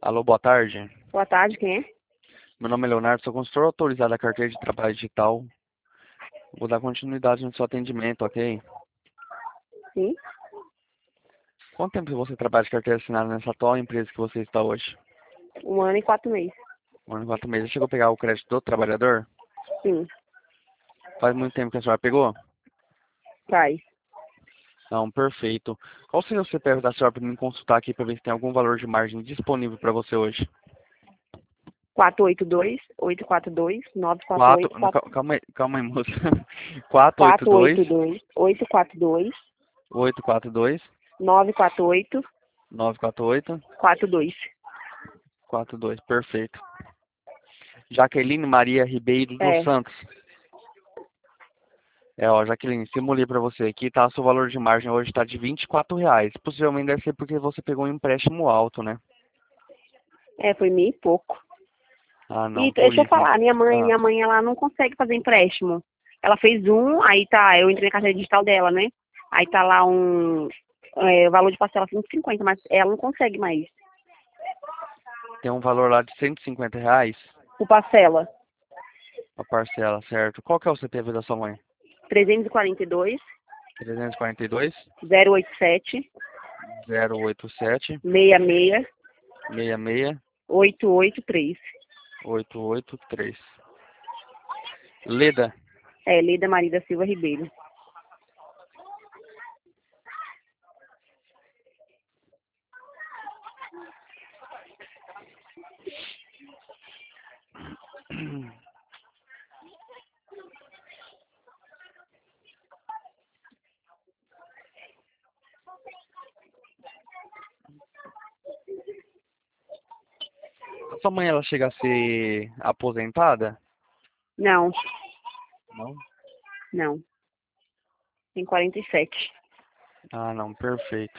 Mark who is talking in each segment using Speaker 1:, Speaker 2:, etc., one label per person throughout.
Speaker 1: Alô, boa tarde.
Speaker 2: Boa tarde, quem é?
Speaker 1: Meu nome é Leonardo, sou consultor autorizado da carteira de trabalho digital. Vou dar continuidade no seu atendimento, ok?
Speaker 2: Sim,
Speaker 1: Quanto tempo você trabalha de carteira assinada nessa atual empresa que você está hoje?
Speaker 2: 1 ano e 4 meses.
Speaker 1: 1 ano e 4 meses. Já chegou a pegar o crédito do trabalhador?
Speaker 2: Sim,
Speaker 1: Faz muito tempo que a senhora pegou?
Speaker 2: faz.
Speaker 1: Não, perfeito. Qual seria o CPF da senhora para me consultar aqui para ver se tem algum valor de margem disponível para você hoje?
Speaker 2: 482-842-948.
Speaker 1: Calma aí, moça. 482
Speaker 2: 482-842-948.
Speaker 1: 842 948 42. Perfeito. Jaqueline Maria Ribeiro dos
Speaker 2: É,
Speaker 1: Santos. Jaqueline, simulei para você aqui, tá? Seu valor de margem hoje está de R$ 24. Possivelmente deve ser porque você pegou um empréstimo alto, né?
Speaker 2: foi meio e pouco.
Speaker 1: Ah,
Speaker 2: E
Speaker 1: não, por
Speaker 2: deixa eu
Speaker 1: isso.
Speaker 2: falar, minha mãe,
Speaker 1: Ah,
Speaker 2: minha mãe, ela não consegue fazer empréstimo. Ela fez um, aí tá, eu entrei na carteira digital dela, né? Aí tá lá o valor de parcela 150, mas ela não consegue mais.
Speaker 1: tem um valor lá de R$ 150
Speaker 2: O parcela,
Speaker 1: a parcela, certo? Qual que é o CPF da sua mãe?
Speaker 2: 342
Speaker 1: 342
Speaker 2: 087
Speaker 1: 087
Speaker 2: 66
Speaker 1: 66
Speaker 2: 883.
Speaker 1: 883. Leda.
Speaker 2: É, Leda Maria da Silva Ribeiro.
Speaker 1: A sua mãe, ela chega a ser aposentada?
Speaker 2: Não,
Speaker 1: Não.
Speaker 2: não. Tem 47.
Speaker 1: Ah, não, perfeito.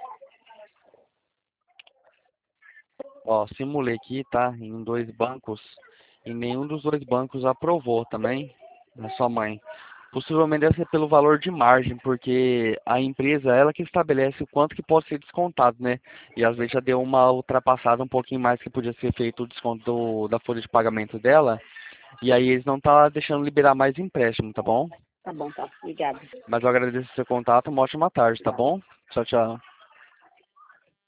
Speaker 1: Simulei aqui, tá? Em dois bancos. E nenhum dos dois bancos aprovou também, a sua mãe. Possivelmente deve ser pelo valor de margem, porque a empresa, ela que estabelece o quanto que pode ser descontado, né? E às vezes já deu uma ultrapassada um pouquinho mais que podia ser feito o desconto da folha de pagamento dela. E aí eles não tá deixando liberar mais empréstimo, tá bom?
Speaker 2: Tá bom, tá. Obrigada.
Speaker 1: Mas eu agradeço o seu contato, uma ótima tarde, tá bom? Tchau, tchau.